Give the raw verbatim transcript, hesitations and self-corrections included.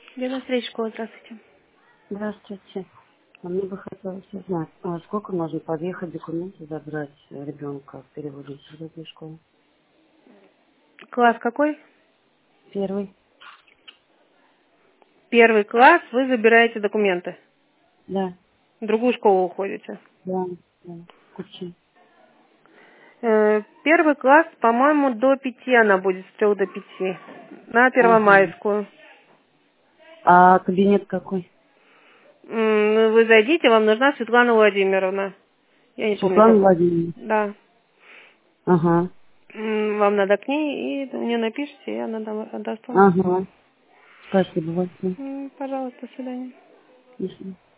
Белая стрель школа, здравствуйте. Здравствуйте. А мне бы хотелось узнать, а сколько можно подъехать документы забрать ребенка в переводе из средней школы? Класс какой? Первый? Первый класс, вы забираете документы. Да, В другую школу уходите. да, да. Кучи. Э, Первый класс, по-моему, до пяти она будет, с трех до пяти. На Ага. Первомайскую. А кабинет какой? М, ну, Вы зайдите, вам нужна Светлана Владимировна. Я не помню, Светлана как. Владимировна. Да. Ага, М, Вам надо к ней, и мне напишите, и она дам- отдаст вам. ага. Спасибо большое. М, Пожалуйста, до свидания. До свидания.